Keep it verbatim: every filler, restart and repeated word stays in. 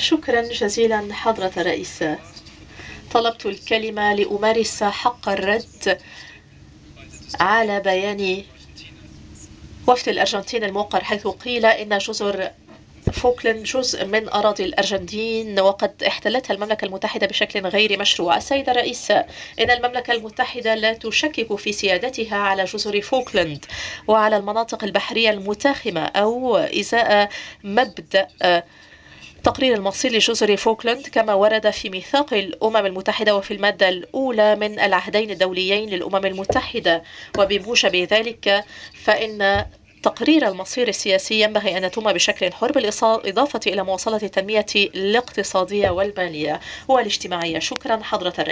شكرا جزيلا حضرة الرئيس. طلبت الكلمة لأمارس حق الرد على بيان وفد الأرجنتين الموقر، حيث قيل إن جزر فوكلاند جزء من أراضي الأرجنتين وقد احتلتها المملكة المتحدة بشكل غير مشروع. السيد الرئيس، إن المملكة المتحدة لا تشكك في سيادتها على جزر فوكلاند وعلى المناطق البحرية المتاخمة أو إزاء مبدأ تقرير المصير لجزر فوكلاند كما ورد في ميثاق الأمم المتحدة وفي المادة الأولى من العهدين الدوليين للأمم المتحدة. وبموجب ذلك فإن تقرير المصير السياسي ينبغي أن يتم بشكل حر، بالإضافة إلى مواصلة التنمية الاقتصادية والمالية والاجتماعية. شكرا حضرة الرئيس.